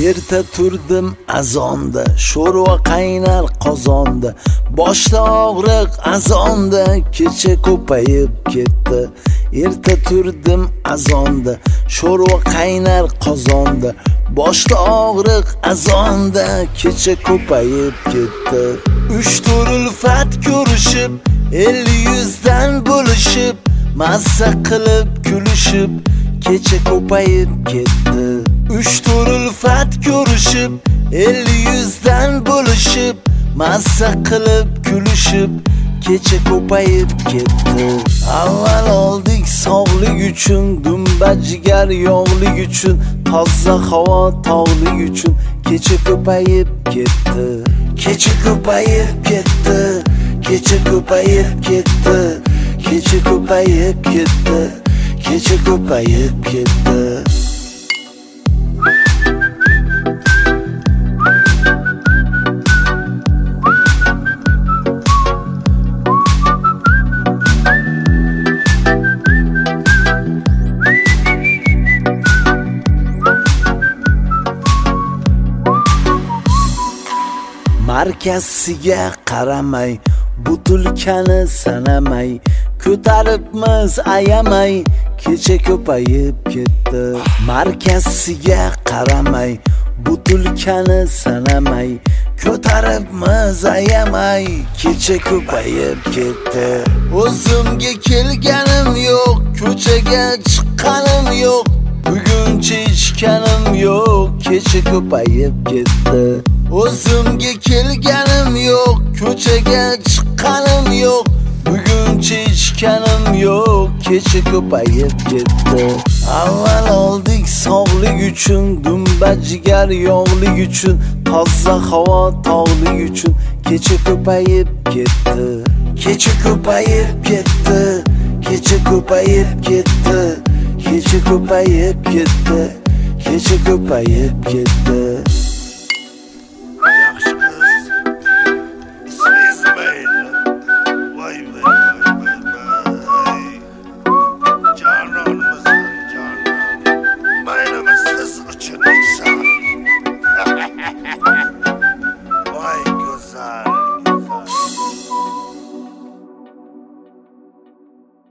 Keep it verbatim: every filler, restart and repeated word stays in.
Erta turdim azonda, sho'rva qaynar qozonda, boshda og'riq azonda, kecha ko'payib ketdi. Erta turdim azonda, sho'rva qaynar qozonda, boshda og'riq azonda, kecha ko'payib ketdi. Uch to'rt ulfat ko'rishib, elli yuzdan bo'lishib, mazza qilib kulishib, kecha ko'payib ketdi. Uch to'rt ulfat ko'rishib, elli yuzdan bo'lishib, mazza qilib kulishib, kecha ko'payib ketdi. Avval oldik sog'lik uchun, dumba jigar yog'lik uchun, toza havo tog'lik uchun, kecha ko'payib ketdi. Kecha ko'payib ketdi. Kecha ko'payib ketdi. Kecha ko'payib ketdi. Kecha ko'payib ketdi. Markaziga qaramay, butulkani sanamay, ko'taribmiz ayamay, kecha ko'payib ketdi. Markaziga qaramay, butulkani sanamay, ko'taribmiz ayamay, kecha ko'payib ketdi. O'zimga kelganim yo'q, ko'chaga chiqqanim yo'q, buguncha ichganim yo'q, kecha ko'payib ketdi. O'zimga kelganim yo'q, ko'chaga chiqqanim yo'q, buguncha ichganim yo'q, kecha ko'payib ketdi. Avval oldik sog'lik uchun, dumba jigar yog'lik uchun, toza havo tog'lik uchun, kecha ko'payib ketdi. Kecha ko'payib ketdi. Kecha ko'payib ketdi. Kecha ko'payib ketdi. Kecha ko'payib ketdi.